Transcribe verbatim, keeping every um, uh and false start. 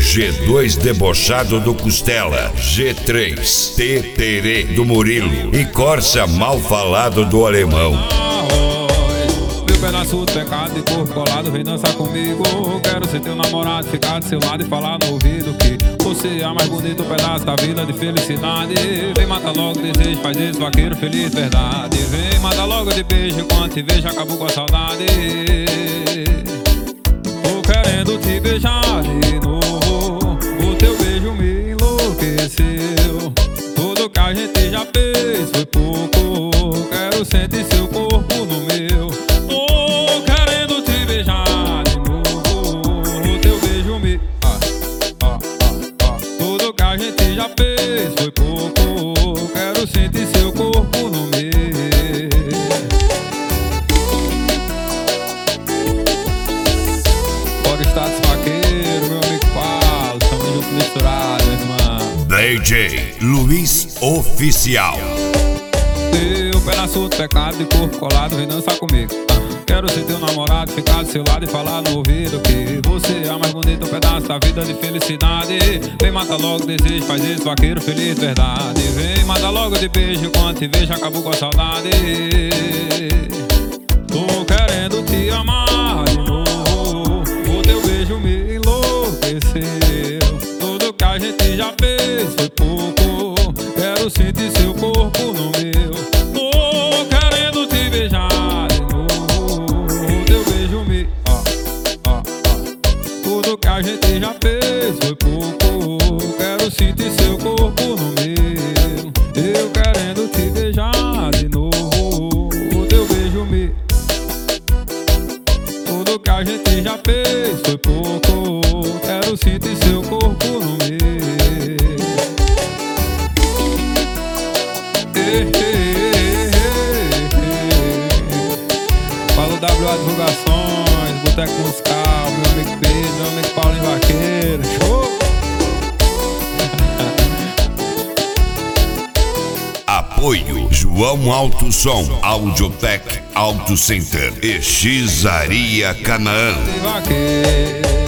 G dois debochado do Costela, G três Teterê do Murilo e Corsa mal falado do Alemão. Meu pedaço do pecado de corpo colado, vem dançar comigo. Quero ser teu namorado, ficar do seu lado e falar no ouvido que você é a mais bonita pedaço da vida de felicidade. Vem matar logo o desejo, faz esse vaqueiro feliz, verdade. Vem matar logo de beijo, quando te vejo acabou com a saudade. Tô querendo te beijar de novo, o teu beijo me enlouqueceu. Tudo que a gente já fez foi pouco, quero sentir seu corpo no meu. Tô querendo te beijar de novo, o teu beijo me... Ah, ah, ah, ah. Tudo que a gente já fez foi pouco, quero sentir seu corpo no meu. Bora status vaqueiro, meu amigo Paulo, estamos juntos misturados, irmão. D J Luiz Oficial. Teu pedaço do pecado de corpo colado, vem dançar comigo. Quero ser teu namorado, ficar do seu lado e falar no ouvido que você é a mais bonita pedaço da vida de felicidade. Vem matar logo o desejo, faz esse vaqueiro feliz, verdade. Vem matar logo de beijo, quando te vejo acabou com a saudade. Tô querendo te amar de novo, o teu beijo me enlouqueceu. Tudo que a gente já fez foi pouco, quero sentir seu corpo no meu. Tô querendo te beijar de novo, o teu beijo me... Ah, ah, ah. Tudo que a gente já fez foi pouco, quero sentir seu corpo no meu. Eu querendo te beijar de novo, o teu beijo me... Tudo que a gente já fez foi pouco, quero sentir seu corpo no meu. Fala o W A Divulgações, Boteco Musical, meu amigo Pedro, meu amigo Paulinho Vaqueiro. Show! Apoio João Alto Som, Audiotech Auto Center e Xizaria Canaã. Vaqueiro.